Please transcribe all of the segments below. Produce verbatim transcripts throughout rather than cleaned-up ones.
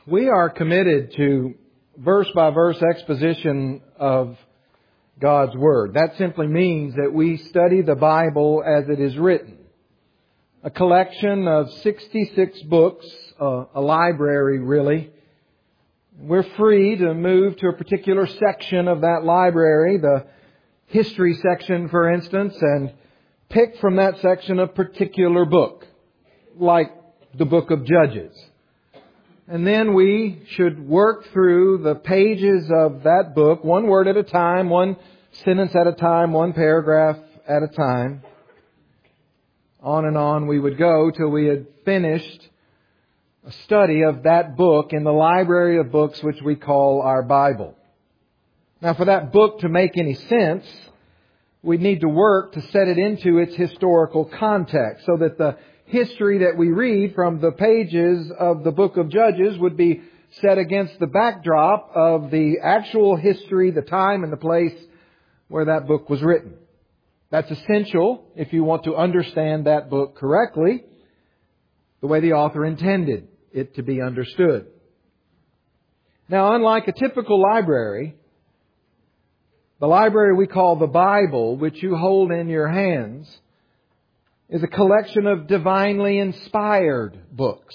We are committed to verse-by-verse exposition of God's Word. That simply means that we study the Bible as it is written. A collection of sixty-six books, uh, a library really. We're free to move to a particular section of that library, the history section for instance, and pick from that section a particular book, like the book of Judges. And then we should work through the pages of that book, one word at a time, one sentence at a time, one paragraph at a time. On and on we would go till we had finished a study of that book in the library of books which we call our Bible. Now, for that book to make any sense, we need to work to set it into its historical context so that the history that we read from the pages of the book of Judges would be set against the backdrop of the actual history, the time and the place where that book was written. That's essential if you want to understand that book correctly, the way the author intended it to be understood. Now, unlike a typical library, the library we call the Bible, which you hold in your hands, is a collection of divinely inspired books.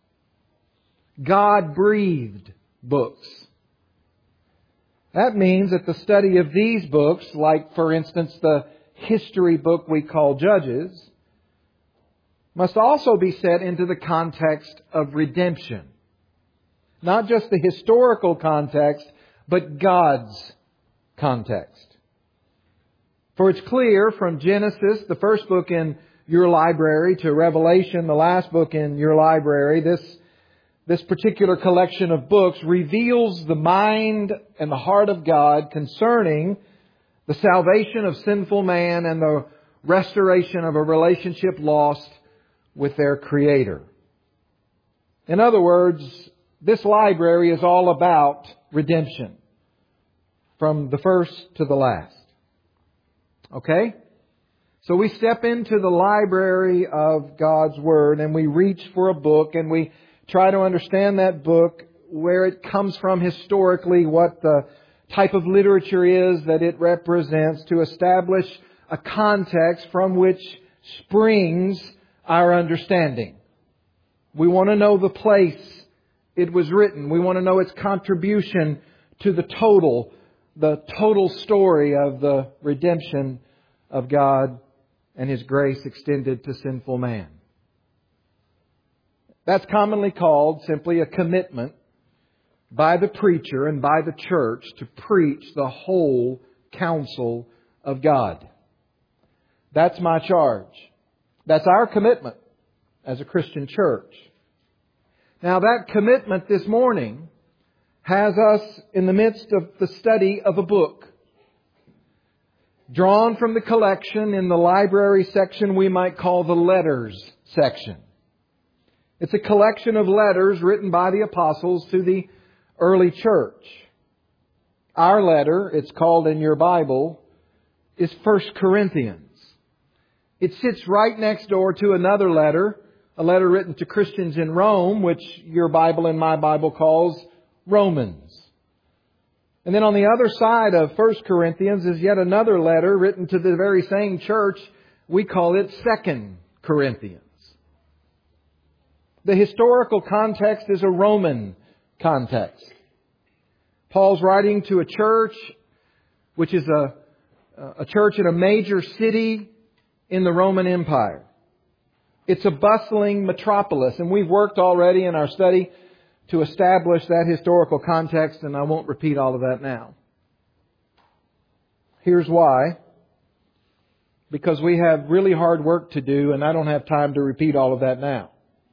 God-breathed books. That means that the study of these books, like for instance the history book we call Judges, must also be set into the context of redemption. Not just the historical context, but God's context. For it's clear from Genesis, the first book in your library, to Revelation, the last book in your library, this, this particular collection of books reveals the mind and the heart of God concerning the salvation of sinful man and the restoration of a relationship lost with their Creator. In other words, this library is all about redemption, from the first to the last. Okay? So we step into the library of God's Word and we reach for a book and we try to understand that book, where it comes from historically, what the type of literature is that it represents, to establish a context from which springs our understanding. We want to know the place it was written. We want to know its contribution to the total, the total story of the redemption of God and His grace extended to sinful man. That's commonly called simply a commitment by the preacher and by the church to preach the whole counsel of God. That's my charge. That's our commitment as a Christian church. Now, that commitment this morning has us in the midst of the study of a book drawn from the collection in the library section we might call the letters section. It's a collection of letters written by the apostles to the early church. Our letter, it's called in your Bible, is First Corinthians. It sits right next door to another letter, a letter written to Christians in Rome, which your Bible and my Bible calls Romans. And then on the other side of First Corinthians is yet another letter written to the very same church. We call it Second Corinthians. The historical context is a Roman context. Paul's writing to a church which is a, a church in a major city in the Roman Empire. It's a bustling metropolis, and we've worked already in our study to establish that historical context, and I won't repeat all of that now. Here's why. Because we have really hard work to do, and I don't have time to repeat all of that now.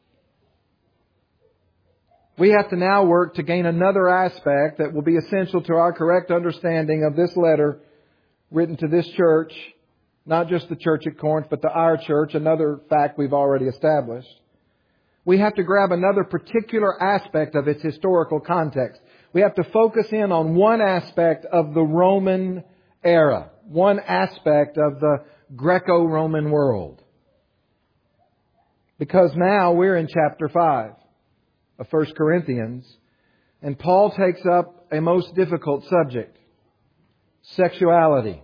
We have to now work to gain another aspect that will be essential to our correct understanding of this letter written to this church, not just the church at Corinth, but to our church, another fact we've already established. We have to grab another particular aspect of its historical context. We have to focus in on one aspect of the Roman era, one aspect of the Greco-Roman world. Because now we're in chapter five of First Corinthians, And Paul takes up a most difficult subject: sexuality.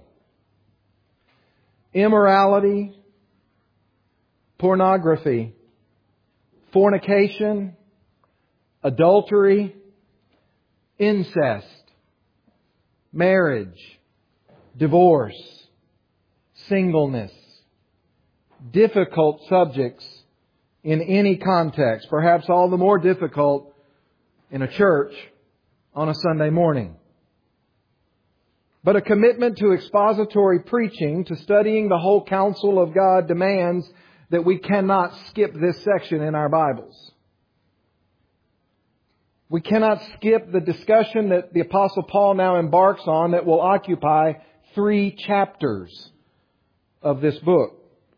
Immorality, pornography, fornication, adultery, incest, marriage, divorce, singleness. Difficult subjects in any context. Perhaps all the more difficult in a church on a Sunday morning. But a commitment to expository preaching, to studying the whole counsel of God, demands that we cannot skip this section in our Bibles. We cannot skip the discussion that the Apostle Paul now embarks on that will occupy three chapters of this book.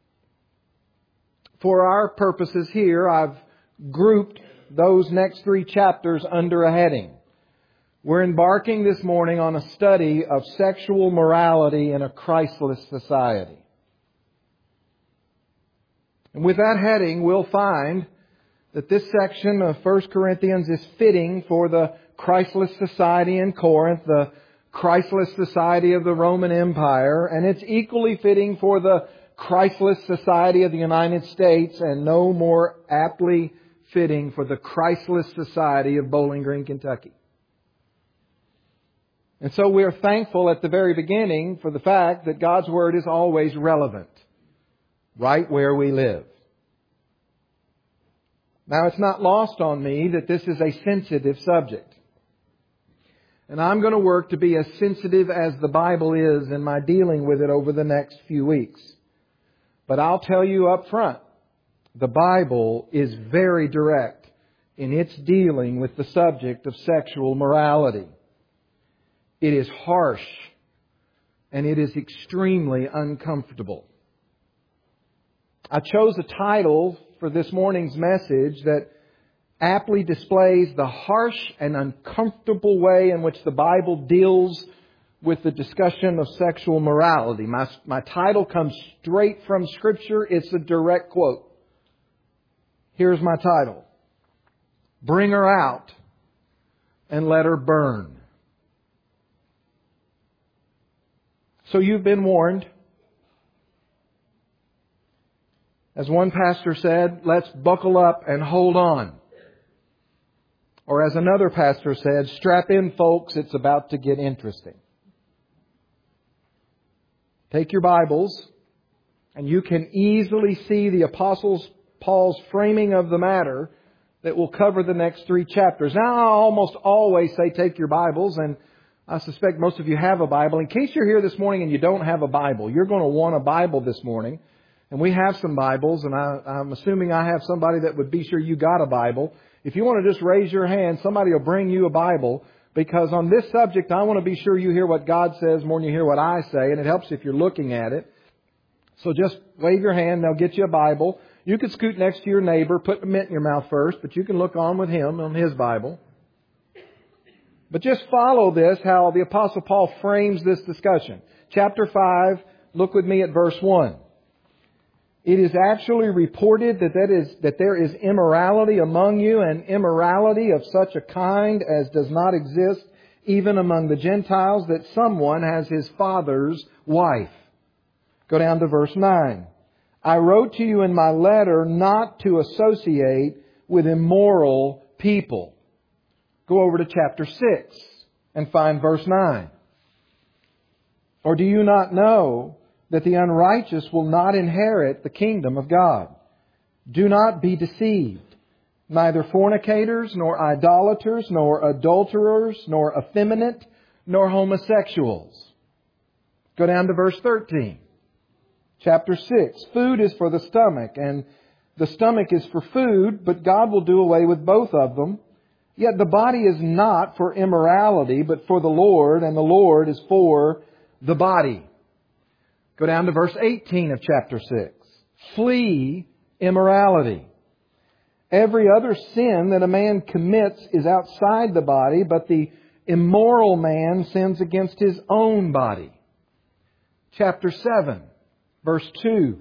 For our purposes here, I've grouped those next three chapters under a heading. We're embarking this morning on a study of sexual morality in a Christless society. And with that heading, we'll find that this section of First Corinthians is fitting for the Christless society in Corinth, the Christless society of the Roman Empire, and it's equally fitting for the Christless society of the United States, and no more aptly fitting for the Christless society of Bowling Green, Kentucky. And so we are thankful at the very beginning for the fact that God's Word is always relevant, right where we live. Now, it's not lost on me that this is a sensitive subject. And I'm going to work to be as sensitive as the Bible is in my dealing with it over the next few weeks. But I'll tell you up front, the Bible is very direct in its dealing with the subject of sexual morality. It is harsh and it is extremely uncomfortable. I chose a title for this morning's message that aptly displays the harsh and uncomfortable way in which the Bible deals with the discussion of sexual morality. My, my title comes straight from Scripture. It's a direct quote. Here's my title: Bring Her Out and Let Her Burn. So you've been warned. As one pastor said, let's buckle up and hold on. Or as another pastor said, strap in, folks, it's about to get interesting. Take your Bibles, and you can easily see the Apostle Paul's framing of the matter that will cover the next three chapters. Now, I almost always say take your Bibles, and I suspect most of you have a Bible. In case you're here this morning and you don't have a Bible, you're going to want a Bible this morning. And we have some Bibles, and I, I'm assuming I have somebody that would be sure you got a Bible. If you want to just raise your hand, somebody will bring you a Bible, because on this subject, I want to be sure you hear what God says more than you hear what I say, and it helps if you're looking at it. So just wave your hand, they'll get you a Bible. You can scoot next to your neighbor, put a mint in your mouth first, but you can look on with him on his Bible. But just follow this, how the Apostle Paul frames this discussion. Chapter five, look with me at verse one. It is actually reported that, that, is, that there is immorality among you, and immorality of such a kind as does not exist even among the Gentiles, that someone has his father's wife. Go down to verse nine. I wrote to you in my letter not to associate with immoral people. Go over to chapter six and find verse nine. Or do you not know that the unrighteous will not inherit the kingdom of God? Do not be deceived. Neither fornicators, nor idolaters, nor adulterers, nor effeminate, nor homosexuals. Go down to verse thirteen. Chapter six. Food is for the stomach, and the stomach is for food, but God will do away with both of them. Yet the body is not for immorality, but for the Lord, and the Lord is for the body. Go down to verse eighteen of chapter six. Flee immorality. Every other sin that a man commits is outside the body, but the immoral man sins against his own body. Chapter seven, verse two.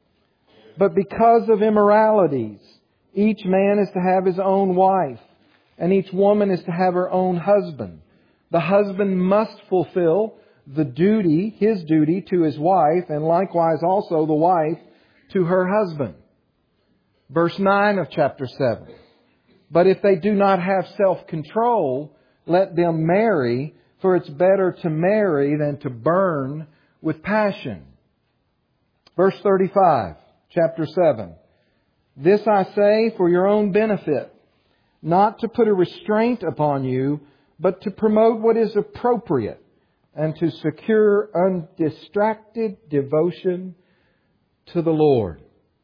But because of immoralities, each man is to have his own wife, and each woman is to have her own husband. The husband must fulfill the duty, his duty to his wife, and likewise also the wife to her husband. Verse nine of chapter seven. But if they do not have self-control, let them marry, for it's better to marry than to burn with passion. Verse thirty-five, chapter seven. This I say for your own benefit, not to put a restraint upon you, but to promote what is appropriate and to secure undistracted devotion to the Lord.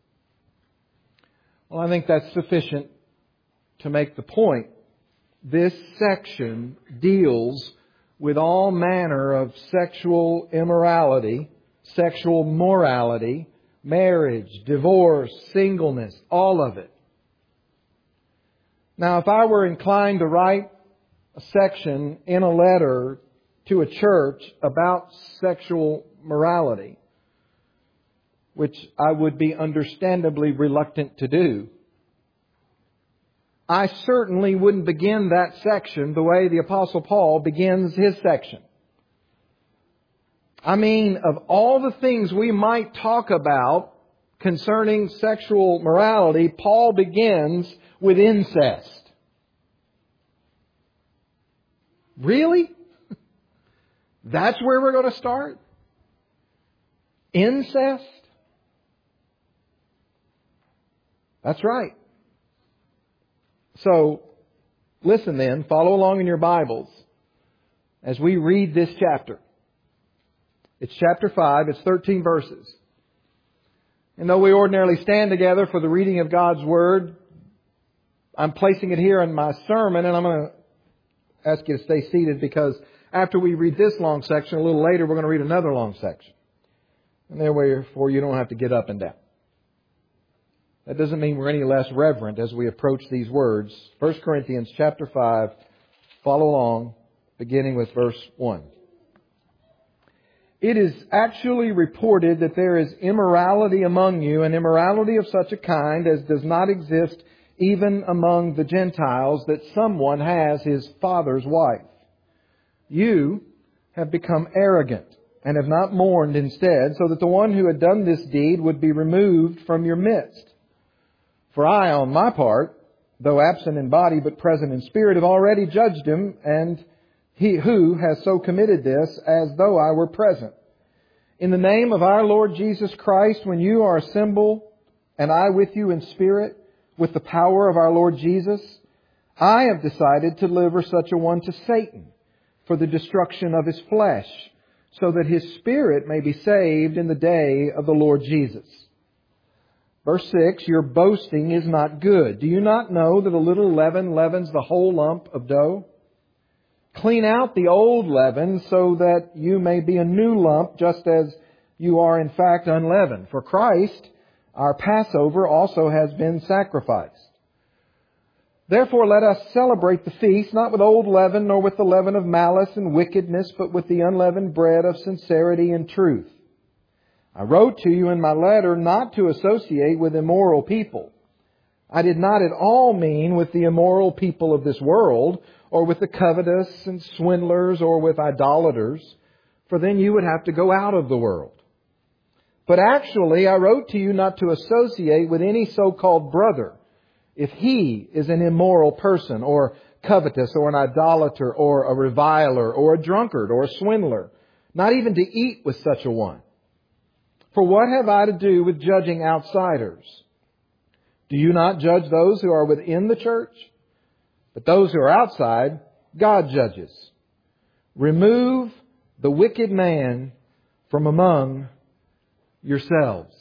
Well, I think that's sufficient to make the point. This section deals with all manner of sexual immorality, sexual morality, marriage, divorce, singleness, all of it. Now, if I were inclined to write a section in a letter to a church about sexual morality, which I would be understandably reluctant to do, I certainly wouldn't begin that section the way the Apostle Paul begins his section. I mean, of all the things we might talk about concerning sexual morality, Paul begins with incest. Really? That's where we're going to start? Incest? That's right. So, listen then, follow along in your Bibles as we read this chapter. It's chapter five, it's thirteen verses. And though we ordinarily stand together for the reading of God's Word, I'm placing it here in my sermon, and I'm going to ask you to stay seated because after we read this long section, a little later we're going to read another long section. And therefore you don't have to get up and down. That doesn't mean we're any less reverent as we approach these words. First Corinthians chapter five, follow along, beginning with verse one. It is actually reported that there is immorality among you, and immorality of such a kind as does not exist even among the Gentiles, that someone has his father's wife. You have become arrogant and have not mourned instead, so that the one who had done this deed would be removed from your midst. For I, on my part, though absent in body but present in spirit, have already judged him, and he who has so committed this, as though I were present. In the name of our Lord Jesus Christ, when you are assembled, and I with you in spirit, with the power of our Lord Jesus, I have decided to deliver such a one to Satan for the destruction of his flesh, so that his spirit may be saved in the day of the Lord Jesus. Verse six, your boasting is not good. Do you not know that a little leaven leavens the whole lump of dough? Clean out the old leaven so that you may be a new lump, just as you are in fact unleavened. For Christ, our Passover, also has been sacrificed. Therefore let us celebrate the feast, not with old leaven, nor with the leaven of malice and wickedness, but with the unleavened bread of sincerity and truth. I wrote to you in my letter not to associate with immoral people. I did not at all mean with the immoral people of this world, or with the covetous and swindlers, or with idolaters, for then you would have to go out of the world. But actually, I wrote to you not to associate with any so-called brother, if he is an immoral person, or covetous, or an idolater, or a reviler, or a drunkard, or a swindler, not even to eat with such a one. For what have I to do with judging outsiders? Do you not judge those who are within the church? But those who are outside, God judges. Remove the wicked man from among yourselves.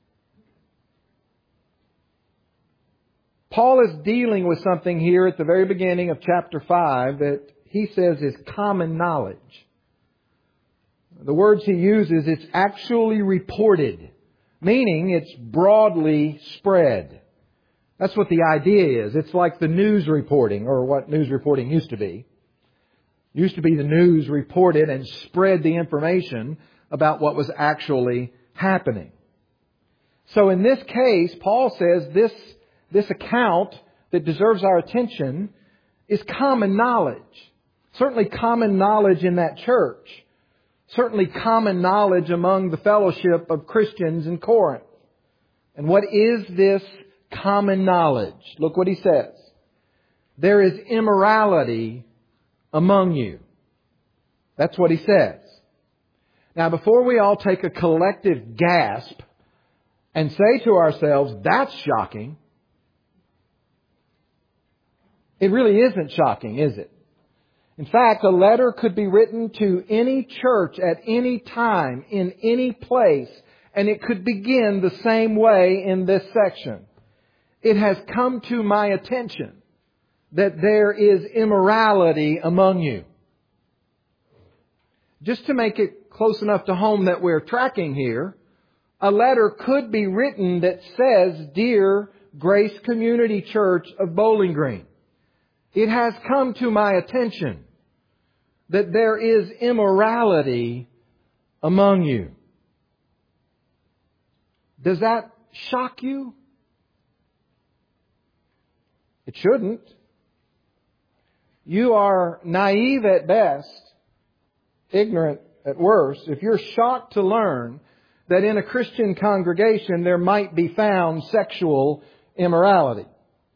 Paul is dealing with something here at the very beginning of chapter five that he says is common knowledge. The words he uses, it's actually reported, meaning it's broadly spread. That's what the idea is. It's like the news reporting, or what news reporting used to be. It used to be the news reported and spread the information about what was actually happening. So in this case, Paul says this, this account that deserves our attention is common knowledge. Certainly common knowledge in that church. Certainly common knowledge among the fellowship of Christians in Corinth. And what is this common knowledge? Look what he says. There is immorality among you. That's what he says. Now, before we all take a collective gasp and say to ourselves, that's shocking, it really isn't shocking, is it? In fact, a letter could be written to any church at any time, in any place, and it could begin the same way in this section. It has come to my attention that there is immorality among you. Just to make it close enough to home that we're tracking here, a letter could be written that says, Dear Grace Community Church of Bowling Green, it has come to my attention that there is immorality among you. Does that shock you? It shouldn't. You are naive at best, ignorant at worst, if you're shocked to learn that in a Christian congregation there might be found sexual immorality.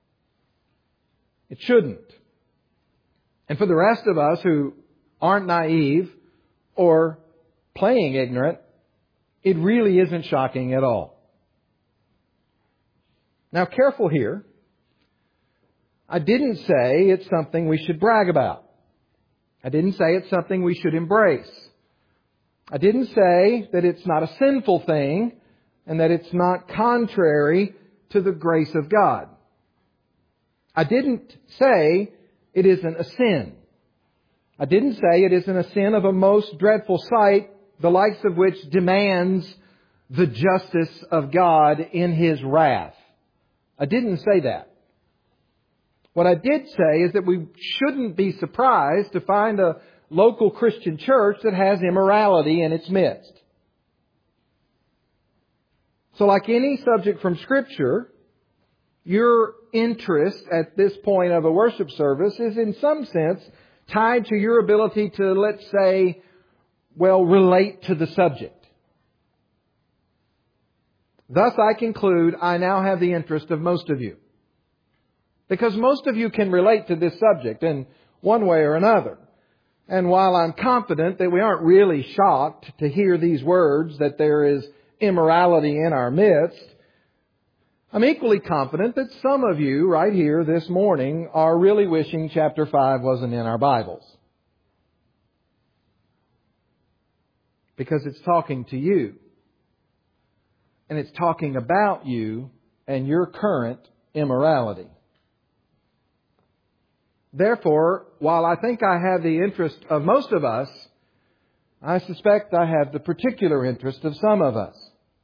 It shouldn't. And for the rest of us who aren't naive or playing ignorant, it really isn't shocking at all. Now, careful here. I didn't say it's something we should brag about. I didn't say it's something we should embrace. I didn't say that it's not a sinful thing and that it's not contrary to the grace of God. I didn't say it isn't a sin. I didn't say it isn't a sin of a most dreadful sight, the likes of which demands the justice of God in His wrath. I didn't say that. What I did say is that we shouldn't be surprised to find a local Christian church that has immorality in its midst. So like any subject from Scripture, your interest at this point of a worship service is in some sense tied to your ability to, let's say, well, relate to the subject. Thus, I conclude I now have the interest of most of you. Because most of you can relate to this subject in one way or another. And while I'm confident that we aren't really shocked to hear these words, that there is immorality in our midst, I'm equally confident that some of you right here this morning are really wishing chapter five wasn't in our Bibles. Because it's talking to you. And it's talking about you and your current immorality. Therefore, while I think I have the interest of most of us, I suspect I have the particular interest of some of us.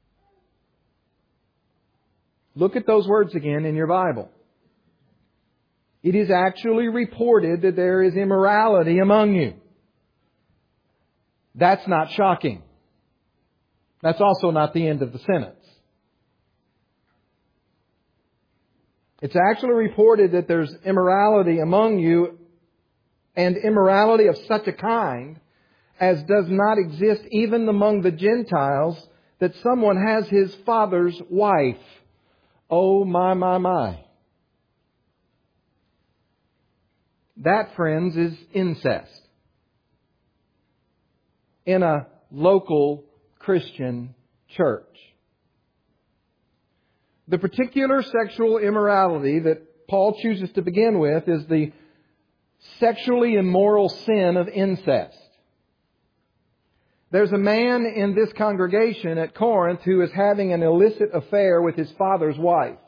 Look at those words again in your Bible. It is actually reported that there is immorality among you. That's not shocking. That's also not the end of the sentence. It's actually reported that there's immorality among you, and immorality of such a kind as does not exist even among the Gentiles, that someone has his father's wife. Oh, my, my, my. That, friends, is incest in a local Christian church. The particular sexual immorality that Paul chooses to begin with is the sexually immoral sin of incest. There's a man in this congregation at Corinth who is having an illicit affair with his father's wife.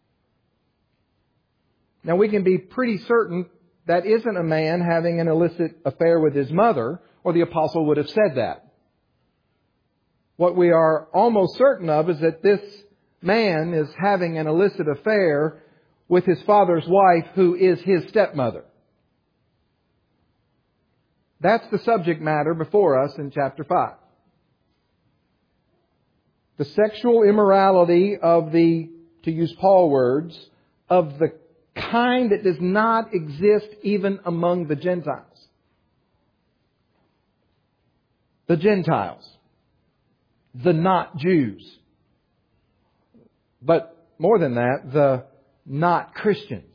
Now, we can be pretty certain that isn't a man having an illicit affair with his mother, or the apostle would have said that. What we are almost certain of is that this man is having an illicit affair with his father's wife, who is his stepmother. That's the subject matter before us in chapter five. The sexual immorality of the, to use Paul words, of the kind that does not exist even among the Gentiles. The Gentiles. The not Jews. But more than that, the not Christians.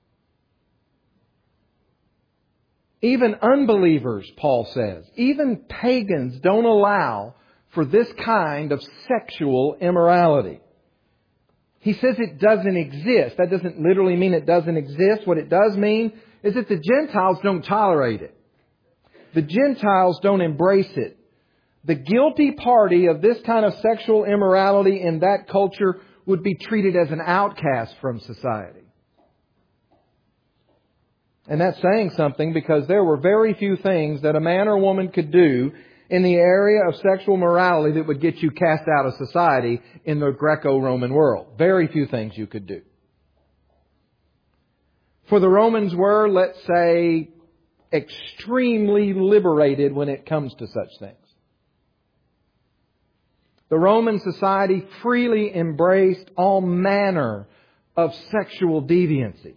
Even unbelievers, Paul says, even pagans don't allow for this kind of sexual immorality. He says it doesn't exist. That doesn't literally mean it doesn't exist. What it does mean is that the Gentiles don't tolerate it. The Gentiles don't embrace it. The guilty party of this kind of sexual immorality in that culture would be treated as an outcast from society. And that's saying something, because there were very few things that a man or woman could do in the area of sexual morality that would get you cast out of society in the Greco-Roman world. Very few things you could do. For the Romans were, let's say, extremely liberated when it comes to such things. The Roman society freely embraced all manner of sexual deviancy.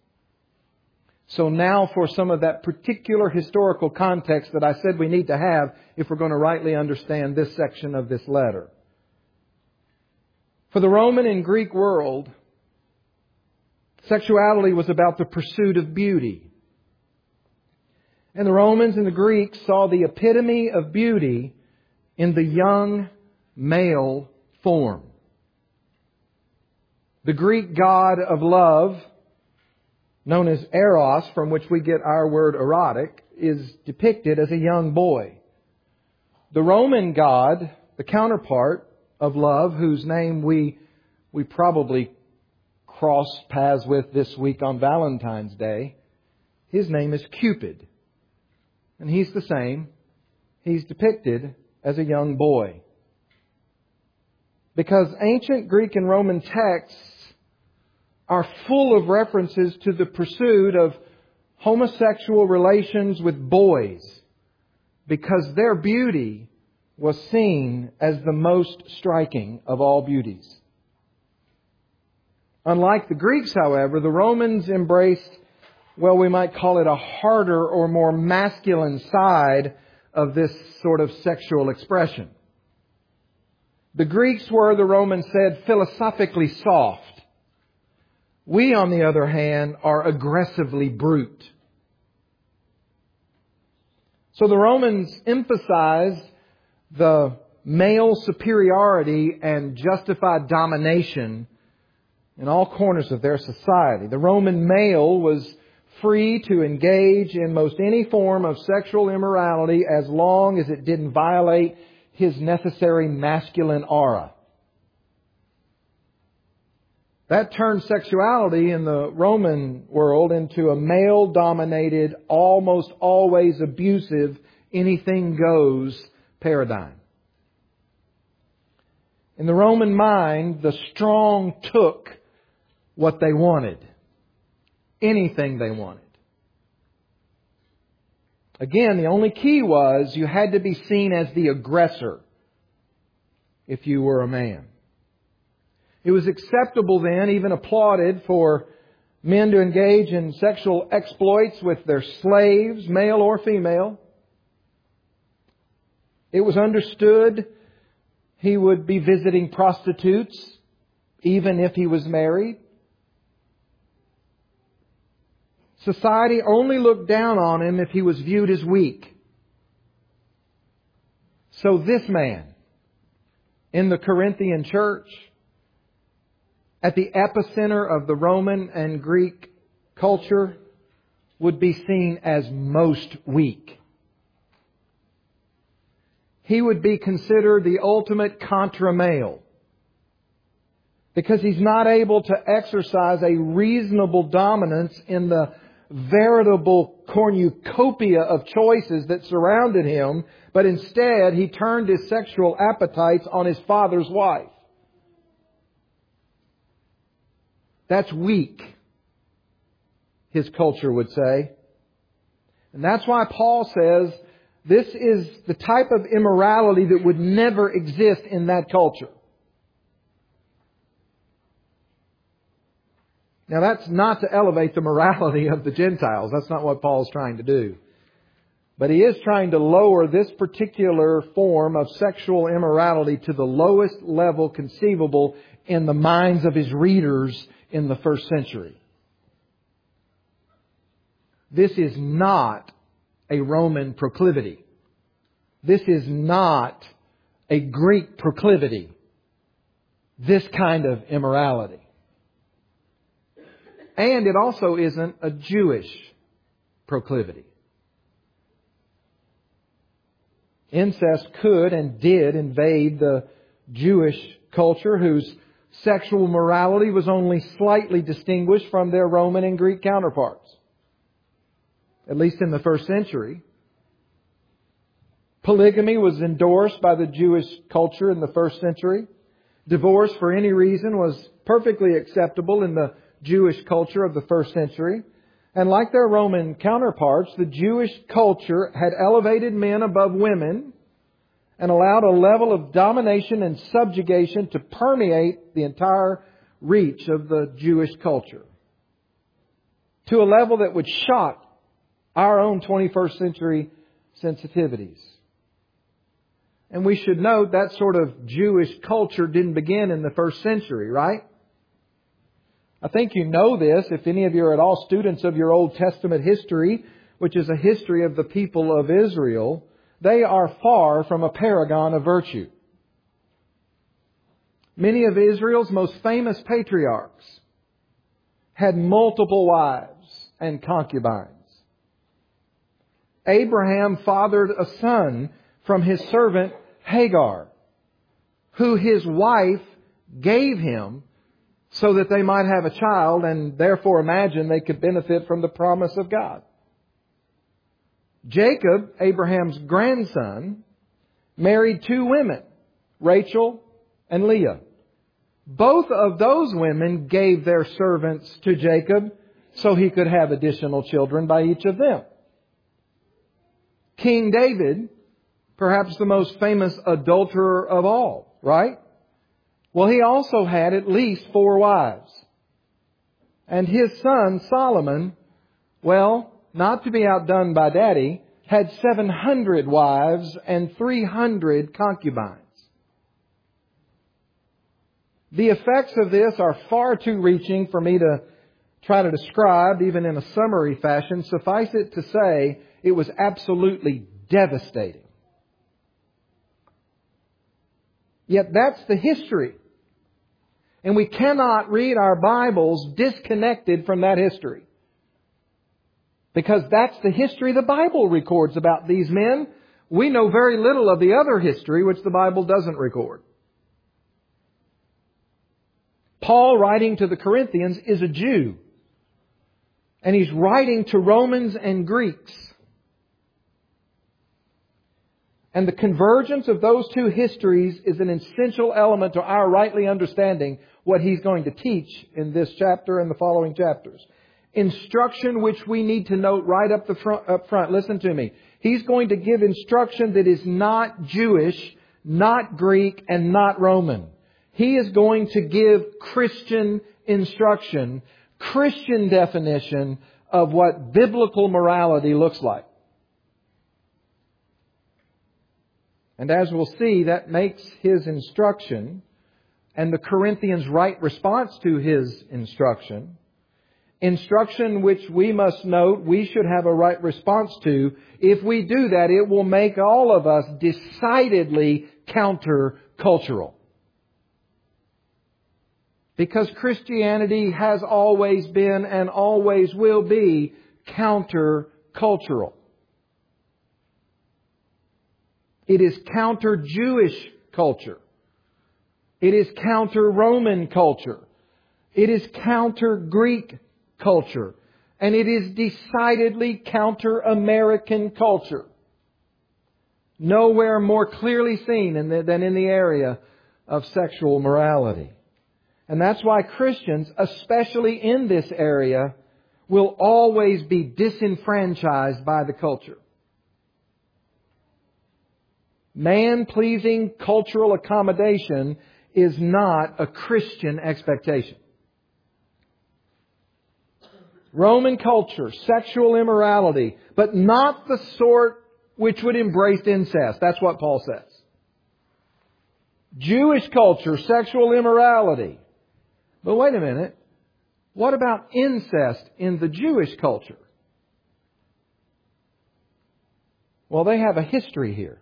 So now for some of that particular historical context that I said we need to have if we're going to rightly understand this section of this letter. For the Roman and Greek world, sexuality was about the pursuit of beauty. And the Romans and the Greeks saw the epitome of beauty in the young male form. The Greek god of love, known as Eros, from which we get our word erotic, is depicted as a young boy. The Roman god, the counterpart of love, whose name we we probably crossed paths with this week on Valentine's Day, his name is Cupid. And he's the same. He's depicted as a young boy. Because ancient Greek and Roman texts are full of references to the pursuit of homosexual relations with boys, because their beauty was seen as the most striking of all beauties. Unlike the Greeks, however, the Romans embraced, well, we might call it a harder or more masculine side of this sort of sexual expression. The Greeks were, the Romans said, philosophically soft. We, on the other hand, are aggressively brute. So the Romans emphasized the male superiority and justified domination in all corners of their society. The Roman male was free to engage in most any form of sexual immorality as long as it didn't violate his necessary masculine aura. That turned sexuality in the Roman world into a male-dominated, almost always abusive, anything-goes paradigm. In the Roman mind, the strong took what they wanted. Anything they wanted. Again, the only key was you had to be seen as the aggressor if you were a man. It was acceptable then, even applauded, for men to engage in sexual exploits with their slaves, male or female. It was understood he would be visiting prostitutes, even if he was married. Society only looked down on him if he was viewed as weak. So this man, in the Corinthian church, at the epicenter of the Roman and Greek culture, would be seen as most weak. He would be considered the ultimate contra male, because he's not able to exercise a reasonable dominance in the veritable cornucopia of choices that surrounded him, but instead he turned his sexual appetites on his father's wife. That's weak, his culture would say. And that's why Paul says this is the type of immorality that would never exist in that culture. Now that's not to elevate the morality of the Gentiles. That's not what Paul's trying to do. But he is trying to lower this particular form of sexual immorality to the lowest level conceivable in the minds of his readers in the first century. This is not a Roman proclivity. This is not a Greek proclivity. This kind of immorality. And it also isn't a Jewish proclivity. Incest could and did invade the Jewish culture, whose sexual morality was only slightly distinguished from their Roman and Greek counterparts. At least in the first century. Polygamy was endorsed by the Jewish culture in the first century. Divorce for any reason was perfectly acceptable in the Jewish culture of the first century. And like their Roman counterparts, the Jewish culture had elevated men above women and allowed a level of domination and subjugation to permeate the entire reach of the Jewish culture, to a level that would shock our own twenty-first century sensitivities. And we should note that sort of Jewish culture didn't begin in the first century, right? I think you know this if any of you are at all students of your Old Testament history, which is a history of the people of Israel. They are far from a paragon of virtue. Many of Israel's most famous patriarchs had multiple wives and concubines. Abraham fathered a son from his servant Hagar, who his wife gave him so that they might have a child and therefore imagine they could benefit from the promise of God. Jacob, Abraham's grandson, married two women, Rachel and Leah. Both of those women gave their servants to Jacob so he could have additional children by each of them. King David, perhaps the most famous adulterer of all, right? Well, he also had at least four wives. And his son, Solomon, well, not to be outdone by Daddy, had seven hundred wives and three hundred concubines. The effects of this are far too reaching for me to try to describe, even in a summary fashion. Suffice it to say, it was absolutely devastating. Yet that's the history. And we cannot read our Bibles disconnected from that history. Because that's the history the Bible records about these men. We know very little of the other history which the Bible doesn't record. Paul, writing to the Corinthians, is a Jew. And he's writing to Romans and Greeks. And the convergence of those two histories is an essential element to our rightly understanding what he's going to teach in this chapter and the following chapters. Instruction which we need to note right up the front, up front. Listen to me. He's going to give instruction that is not Jewish, not Greek, and not Roman. He is going to give Christian instruction, Christian definition of what biblical morality looks like. And as we'll see, that makes his instruction and the Corinthians' right response to his instruction, instruction which we must note we should have a right response to. If we do that, it will make all of us decidedly counter-cultural. Because Christianity has always been and always will be counter-cultural. It is counter-Jewish culture. It is counter-Roman culture. It is counter-Greek culture. And it is decidedly counter-American culture. Nowhere more clearly seen than in the area of sexual morality. And that's why Christians, especially in this area, will always be disenfranchised by the culture. Man-pleasing cultural accommodation is not a Christian expectation. Roman culture, sexual immorality, but not the sort which would embrace incest. That's what Paul says. Jewish culture, sexual immorality. But wait a minute. What about incest in the Jewish culture? Well, they have a history here.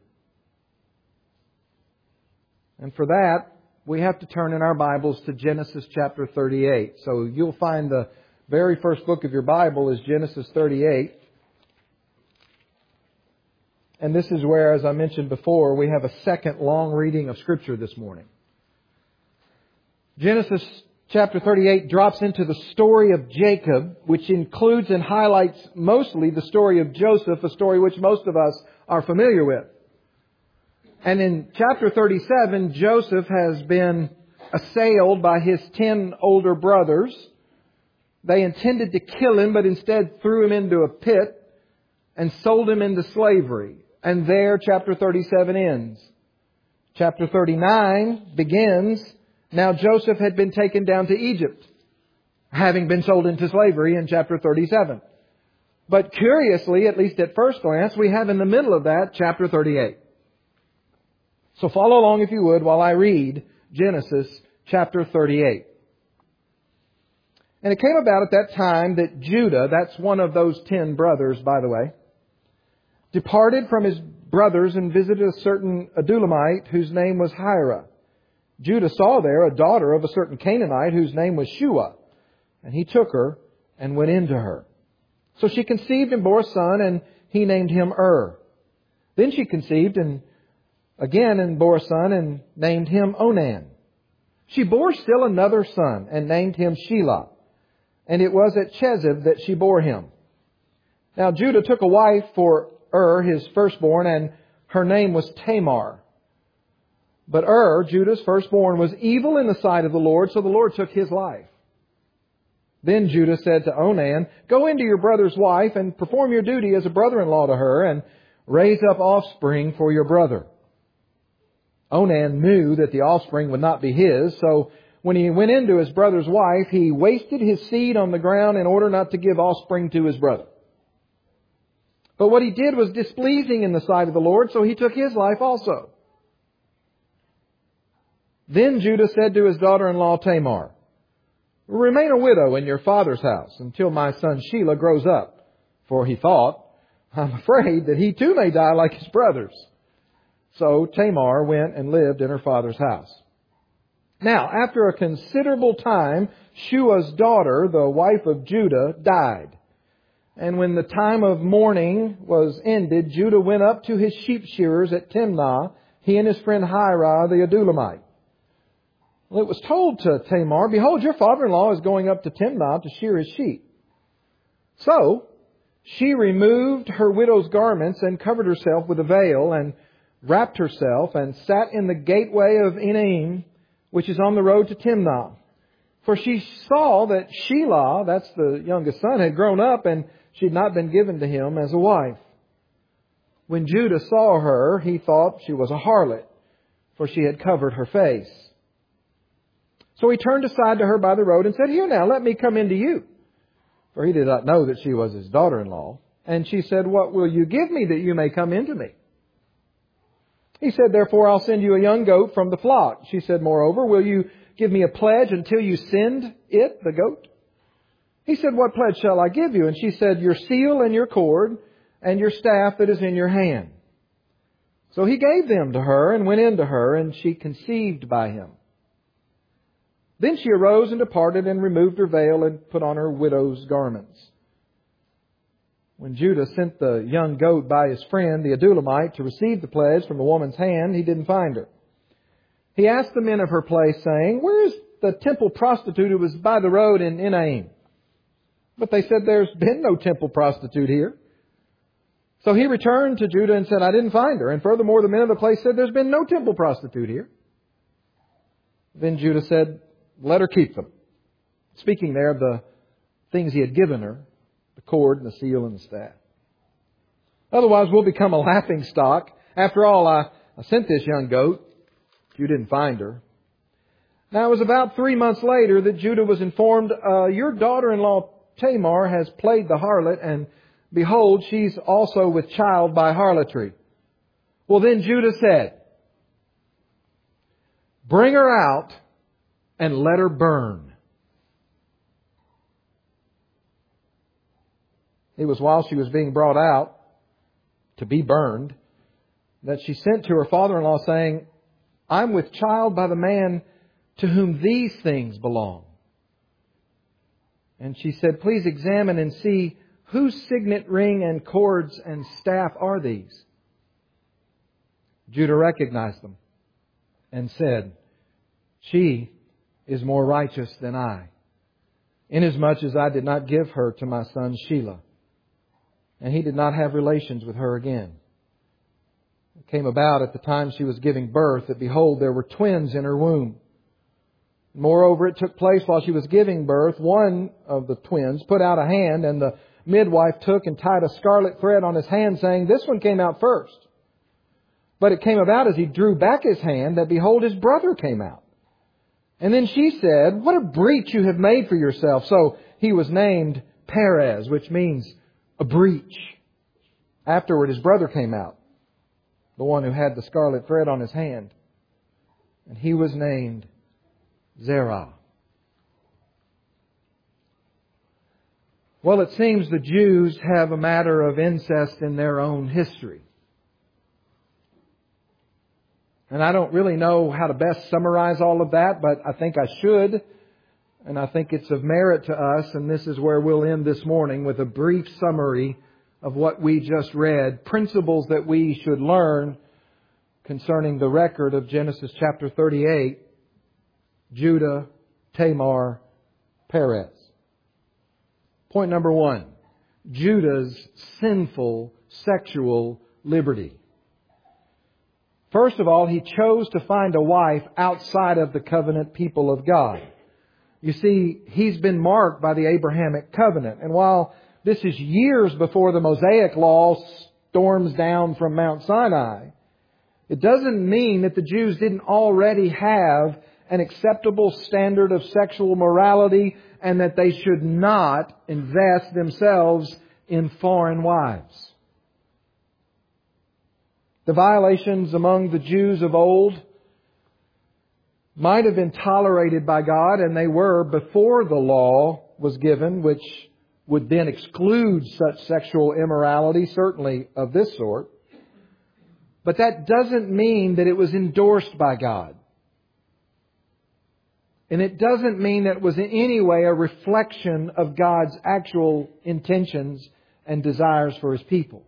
And for that, we have to turn in our Bibles to Genesis chapter thirty-eight. So you'll find the very first book of your Bible is Genesis thirty-eight. And this is where, as I mentioned before, we have a second long reading of Scripture this morning. Genesis chapter thirty-eight drops into the story of Jacob, which includes and highlights mostly the story of Joseph, a story which most of us are familiar with. And in chapter thirty-seven, Joseph has been assailed by his ten older brothers. They intended to kill him, but instead threw him into a pit and sold him into slavery. And there, chapter thirty-seven ends. Chapter thirty-nine begins, now Joseph had been taken down to Egypt, having been sold into slavery in chapter thirty-seven. But curiously, at least at first glance, we have in the middle of that chapter thirty-eight. So follow along if you would while I read Genesis chapter thirty-eight. And it came about at that time that Judah, that's one of those ten brothers, by the way, departed from his brothers and visited a certain Adulamite whose name was Hira. Judah saw there a daughter of a certain Canaanite whose name was Shua, and he took her and went into her. So she conceived and bore a son, and he named him Ur. Then she conceived and again and bore a son and named him Onan. She bore still another son and named him Shelah. And it was at Chezib that she bore him. Now Judah took a wife for Ur, his firstborn, and her name was Tamar. But Ur, Judah's firstborn, was evil in the sight of the Lord, so the Lord took his life. Then Judah said to Onan, go into your brother's wife and perform your duty as a brother-in-law to her and raise up offspring for your brother. Onan knew that the offspring would not be his, so when he went into his brother's wife, he wasted his seed on the ground in order not to give offspring to his brother. But what he did was displeasing in the sight of the Lord, so he took his life also. Then Judah said to his daughter-in-law Tamar, remain a widow in your father's house until my son Shelah grows up. For he thought, I'm afraid that he too may die like his brothers. So Tamar went and lived in her father's house. Now, after a considerable time, Shua's daughter, the wife of Judah, died. And when the time of mourning was ended, Judah went up to his sheep shearers at Timnah, he and his friend Hira the Adulamite. Well, it was told to Tamar, behold, your father-in-law is going up to Timnah to shear his sheep. So she removed her widow's garments and covered herself with a veil and wrapped herself and sat in the gateway of Enaim, which is on the road to Timnah. For she saw that Shelah, that's the youngest son, had grown up and she had not been given to him as a wife. When Judah saw her, he thought she was a harlot, for she had covered her face. So he turned aside to her by the road and said, here now, let me come into you. For he did not know that she was his daughter-in-law. And she said, what will you give me that you may come into me? He said, therefore, I'll send you a young goat from the flock. She said, moreover, will you give me a pledge until you send it, the goat? He said, what pledge shall I give you? And she said, your seal and your cord and your staff that is in your hand. So he gave them to her and went in to her, and she conceived by him. Then she arose and departed and removed her veil and put on her widow's garments. When Judah sent the young goat by his friend, the Adulamite, to receive the pledge from the woman's hand, he didn't find her. He asked the men of her place, saying, where is the temple prostitute who was by the road in Enaim? But they said, there's been no temple prostitute here. So he returned to Judah and said, I didn't find her. And furthermore, the men of the place said, there's been no temple prostitute here. Then Judah said, let her keep them. Speaking there of the things he had given her, the cord and the seal and the staff. Otherwise, we'll become a laughing stock. After all, I, I sent this young goat. You didn't find her. Now, it was about three months later that Judah was informed, uh, your daughter-in-law Tamar has played the harlot, and behold, she's also with child by harlotry. Well, then Judah said, bring her out and let her burn. It was while she was being brought out to be burned that she sent to her father-in-law saying, I'm with child by the man to whom these things belong. And she said, please examine and see whose signet ring and cords and staff are these. Judah recognized them and said, she is more righteous than I, inasmuch as I did not give her to my son Shelah. And he did not have relations with her again. It came about at the time she was giving birth that, behold, there were twins in her womb. Moreover, it took place while she was giving birth, one of the twins put out a hand, and the midwife took and tied a scarlet thread on his hand, saying, this one came out first. But it came about as he drew back his hand that, behold, his brother came out. And then she said, what a breach you have made for yourself. So he was named Perez, which means a breach. Afterward, his brother came out, the one who had the scarlet thread on his hand. And he was named Zerah. Well, it seems the Jews have a matter of incest in their own history. And I don't really know how to best summarize all of that, but I think I should. And I think it's of merit to us, and this is where we'll end this morning with a brief summary of what we just read, principles that we should learn concerning the record of Genesis chapter thirty-eight, Judah, Tamar, Perez. Point number one, Judah's sinful sexual liberty. First of all, he chose to find a wife outside of the covenant people of God. You see, he's been marked by the Abrahamic covenant. And while this is years before the Mosaic law storms down from Mount Sinai, it doesn't mean that the Jews didn't already have an acceptable standard of sexual morality and that they should not invest themselves in foreign wives. The violations among the Jews of old might have been tolerated by God, and they were before the law was given, which would then exclude such sexual immorality, certainly of this sort. But that doesn't mean that it was endorsed by God. And it doesn't mean that it was in any way a reflection of God's actual intentions and desires for His people.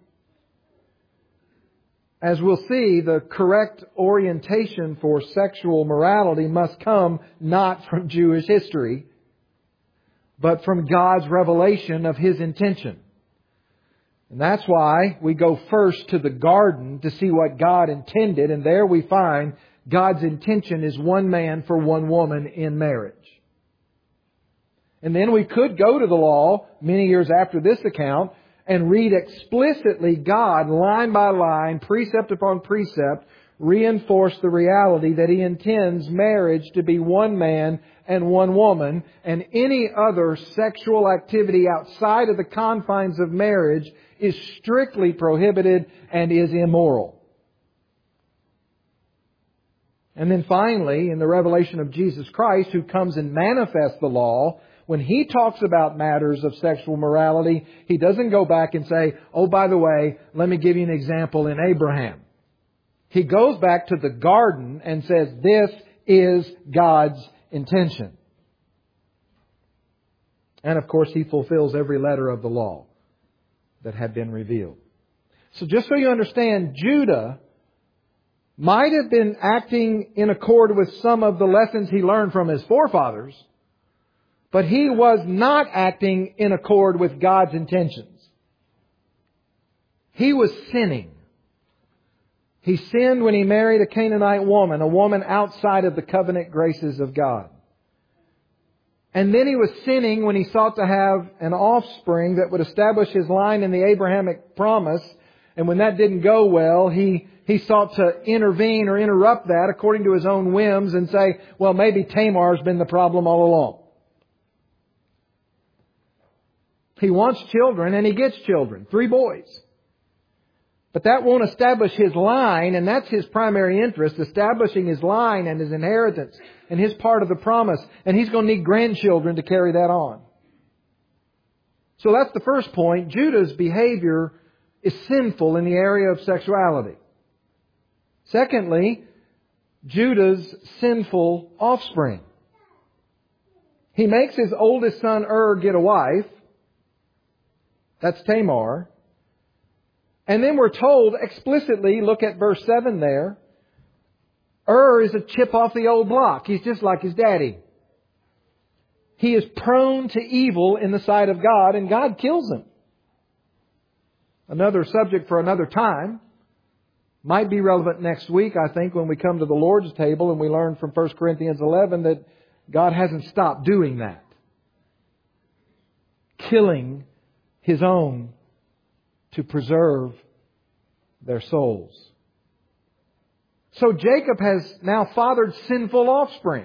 As we'll see, the correct orientation for sexual morality must come not from Jewish history, but from God's revelation of His intention. And that's why we go first to the garden to see what God intended, and there we find God's intention is one man for one woman in marriage. And then we could go to the law many years after this account and read explicitly God, line by line, precept upon precept, reinforce the reality that He intends marriage to be one man and one woman, and any other sexual activity outside of the confines of marriage is strictly prohibited and is immoral. And then finally, in the revelation of Jesus Christ, who comes and manifests the law, when He talks about matters of sexual morality, He doesn't go back and say, oh, by the way, let me give you an example in Abraham. He goes back to the garden and says, this is God's intention. And of course, He fulfills every letter of the law that had been revealed. So just so you understand, Judah might have been acting in accord with some of the lessons he learned from his forefathers, but he was not acting in accord with God's intentions. He was sinning. He sinned when he married a Canaanite woman, a woman outside of the covenant graces of God. And then he was sinning when he sought to have an offspring that would establish his line in the Abrahamic promise. And when that didn't go well, he, he sought to intervene or interrupt that according to his own whims and say, well, maybe Tamar's been the problem all along. He wants children and he gets children. Three boys. But that won't establish his line, and that's his primary interest, establishing his line and his inheritance and his part of the promise. And he's going to need grandchildren to carry that on. So that's the first point. Judah's behavior is sinful in the area of sexuality. Secondly, Judah's sinful offspring. He makes his oldest son Ur get a wife. That's Tamar. And then we're told explicitly, look at verse seven there, Ur is a chip off the old block. He's just like his daddy. He is prone to evil in the sight of God, and God kills him. Another subject for another time. Might be relevant next week, I think, when we come to the Lord's table and we learn from First Corinthians eleven that God hasn't stopped doing that. Killing His own to preserve their souls. So Jacob has now fathered sinful offspring.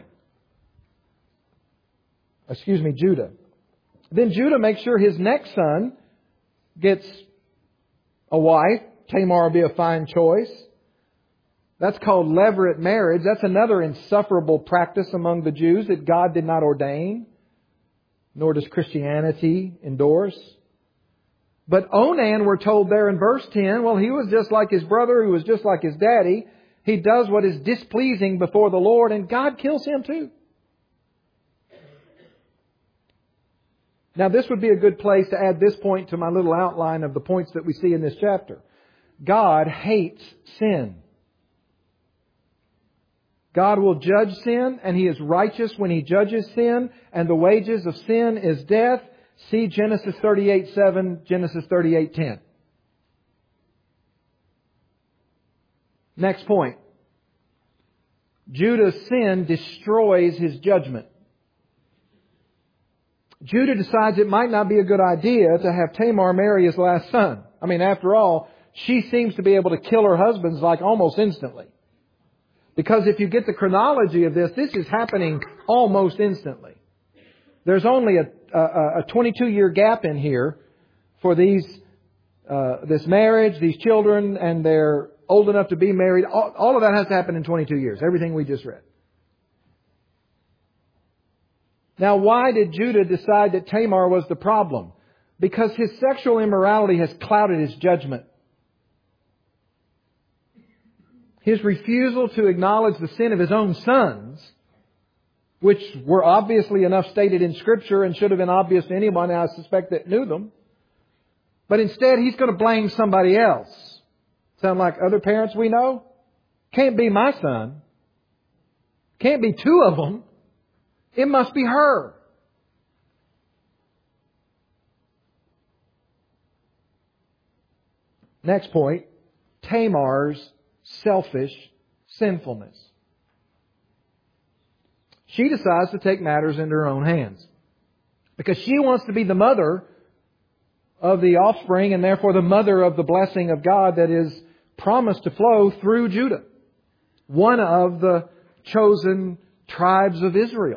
Excuse me, Judah. Then Judah makes sure his next son gets a wife. Tamar will be a fine choice. That's called levirate marriage. That's another insufferable practice among the Jews that God did not ordain, nor does Christianity endorse. But Onan, we're told there in verse ten, well, he was just like his brother, who was just like his daddy. He does what is displeasing before the Lord, and God kills him too. Now, this would be a good place to add this point to my little outline of the points that we see in this chapter. God hates sin. God will judge sin, and He is righteous when He judges sin, and the wages of sin is death. See Genesis thirty-eight seven, Genesis thirty-eight ten. Next point. Judah's sin destroys his judgment. Judah decides it might not be a good idea to have Tamar marry his last son. I mean, after all, she seems to be able to kill her husbands like almost instantly. Because if you get the chronology of this, this is happening almost instantly. There's only a, a, a twenty-two year gap in here for these, uh, this marriage, these children, and they're old enough to be married. All, all of that has to happen in twenty-two years. Everything we just read. Now, why did Judah decide that Tamar was the problem? Because his sexual immorality has clouded his judgment. His refusal to acknowledge the sin of his own sons, which were obviously enough stated in Scripture and should have been obvious to anyone, I suspect, that knew them. But instead, he's going to blame somebody else. Sound like other parents we know? Can't be my son. Can't be two of them. It must be her. Next point, Tamar's selfish sinfulness. She decides to take matters into her own hands. Because she wants to be the mother of the offspring and therefore the mother of the blessing of God that is promised to flow through Judah, one of the chosen tribes of Israel.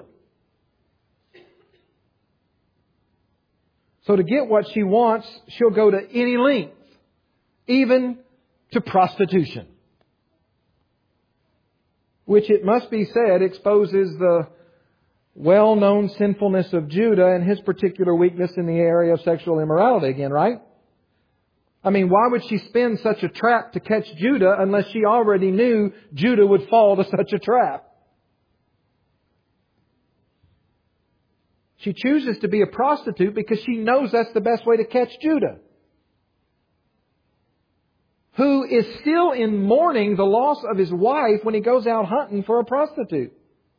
So to get what she wants, she'll go to any length, even to prostitution. Which, it must be said, exposes the well-known sinfulness of Judah and his particular weakness in the area of sexual immorality again, right? I mean, why would she spin such a trap to catch Judah unless she already knew Judah would fall to such a trap? She chooses to be a prostitute because she knows that's the best way to catch Judah, who is still in mourning the loss of his wife when he goes out hunting for a prostitute.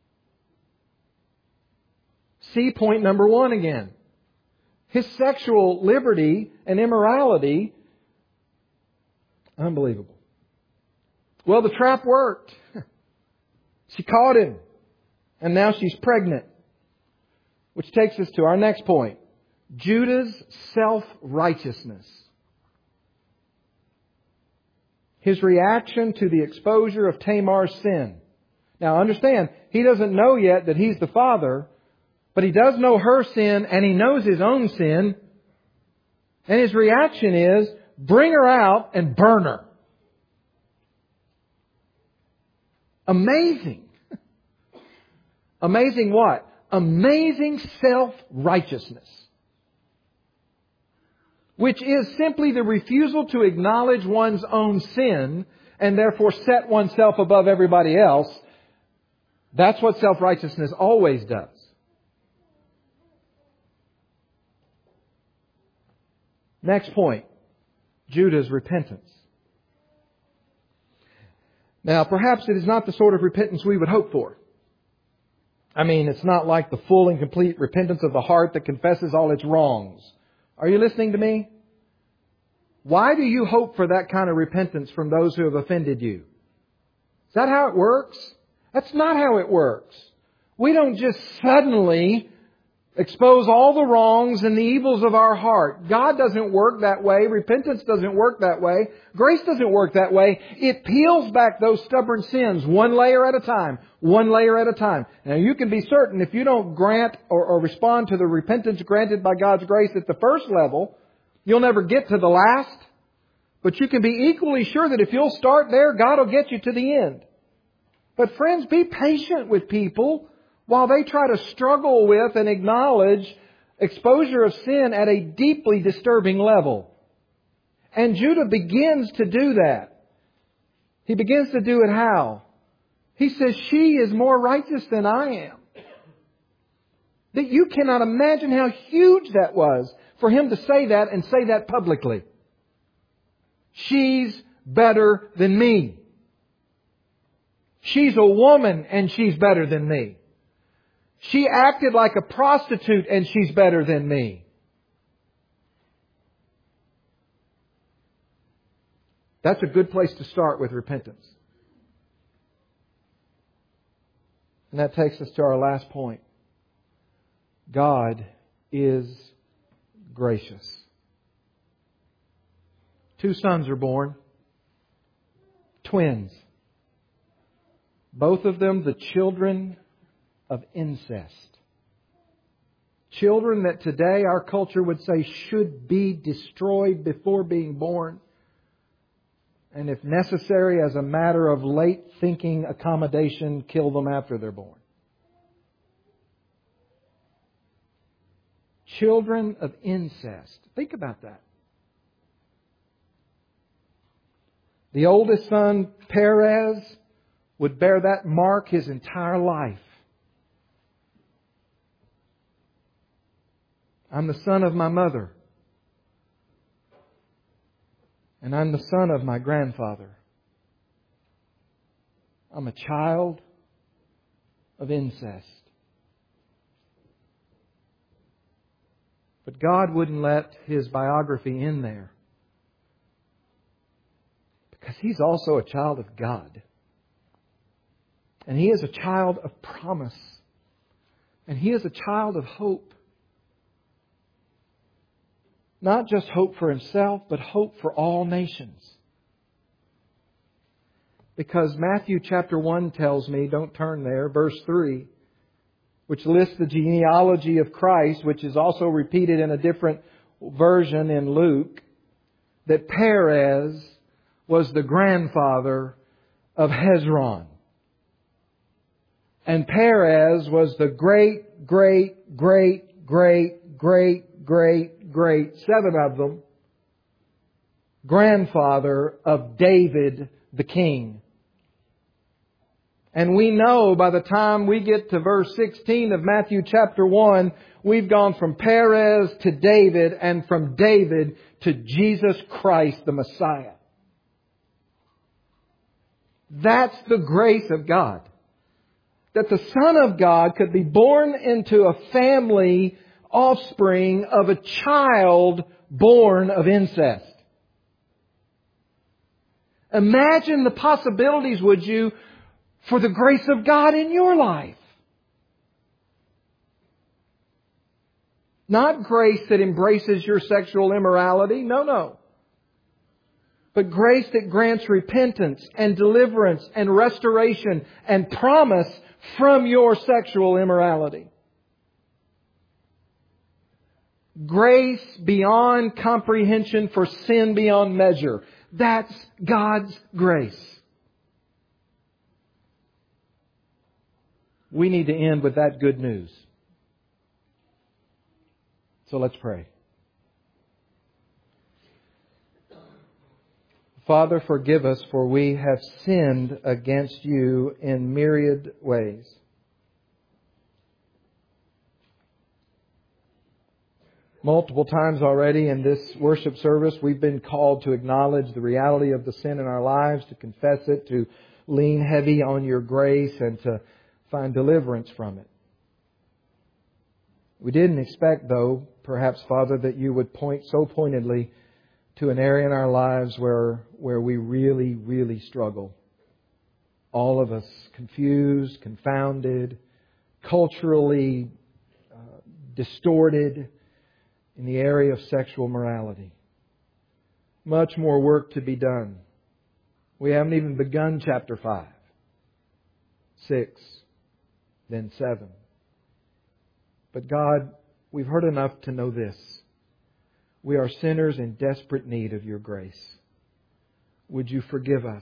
See point number one again. His sexual liberty and immorality, unbelievable. Well, the trap worked. She caught him. And now she's pregnant. Which takes us to our next point. Judah's self-righteousness. His reaction to the exposure of Tamar's sin. Now understand, he doesn't know yet that he's the father, but he does know her sin and he knows his own sin. And his reaction is, bring her out and burn her. Amazing. Amazing what? Amazing self-righteousness. Which is simply the refusal to acknowledge one's own sin and therefore set oneself above everybody else. That's what self-righteousness always does. Next point. Judah's repentance. Now, perhaps it is not the sort of repentance we would hope for. I mean, it's not like the full and complete repentance of the heart that confesses all its wrongs. Are you listening to me? Why do you hope for that kind of repentance from those who have offended you? Is that how it works? That's not how it works. We don't just suddenly expose all the wrongs and the evils of our heart. God doesn't work that way. Repentance doesn't work that way. Grace doesn't work that way. It peels back those stubborn sins one layer at a time. One layer at a time. Now you can be certain if you don't grant or, or respond to the repentance granted by God's grace at the first level, you'll never get to the last. But you can be equally sure that if you'll start there, God will get you to the end. But friends, be patient with people while they try to struggle with and acknowledge exposure of sin at a deeply disturbing level. And Judah begins to do that. He begins to do it how? He says, she is more righteous than I am. That you cannot imagine how huge that was for him to say that and say that publicly. She's better than me. She's a woman and she's better than me. She acted like a prostitute and she's better than me. That's a good place to start with repentance. And that takes us to our last point. God is gracious. Two sons are born. Twins. Both of them the children of incest. Children that today our culture would say should be destroyed before being born. And if necessary, as a matter of late thinking accommodation, kill them after they're born. Children of incest. Think about that. The oldest son, Perez, would bear that mark his entire life. I'm the son of my mother. And I'm the son of my grandfather. I'm a child of incest. But God wouldn't let his biography end there. Because he's also a child of God. And he is a child of promise. And he is a child of hope. Not just hope for himself, but hope for all nations. Because Matthew chapter one tells me, don't turn there, verse three, which lists the genealogy of Christ, which is also repeated in a different version in Luke, that Perez was the grandfather of Hezron. And Perez was the great, great, great, great, great, great, great, seven of them, grandfather of David the king. And we know by the time we get to verse sixteen of Matthew chapter one, we've gone from Perez to David and from David to Jesus Christ the Messiah. That's the grace of God. That the Son of God could be born into a family offspring of a child born of incest. Imagine the possibilities, would you, for the grace of God in your life. Not grace that embraces your sexual immorality. No, no. But grace that grants repentance and deliverance and restoration and promise from your sexual immorality. Grace beyond comprehension for sin beyond measure. That's God's grace. We need to end with that good news. So let's pray. Father, forgive us, for we have sinned against You in myriad ways. Multiple times already in this worship service, we've been called to acknowledge the reality of the sin in our lives, to confess it, to lean heavy on Your grace, and to find deliverance from it. We didn't expect, though, perhaps, Father, that You would point so pointedly to an area in our lives where, where we really, really struggle. All of us confused, confounded, culturally uh, distorted, in the area of sexual morality. Much more work to be done. We haven't even begun chapter five, six, then seven. But God, we've heard enough to know this. We are sinners in desperate need of Your grace. Would You forgive us?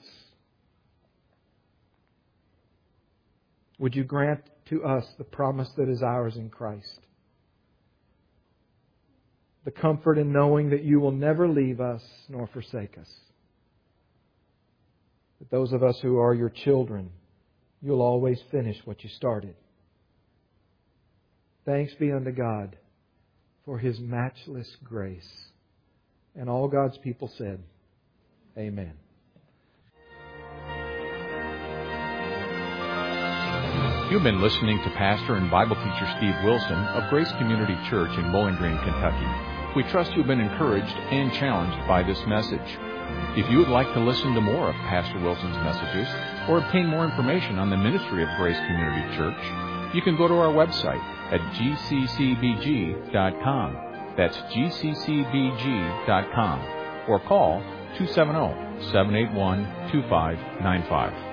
Would You grant to us the promise that is ours in Christ? The comfort in knowing that You will never leave us nor forsake us. That those of us who are Your children, You'll always finish what You started. Thanks be unto God for His matchless grace. And all God's people said, Amen. You've been listening to Pastor and Bible teacher Steve Wilson of Grace Community Church in Bowling Green, Kentucky. We trust you've been encouraged and challenged by this message. If you would like to listen to more of Pastor Wilson's messages or obtain more information on the ministry of Grace Community Church, you can go to our website at g c c b g dot com. That's g c c b g dot com. Or call two seven zero, seven eight one, two five nine five.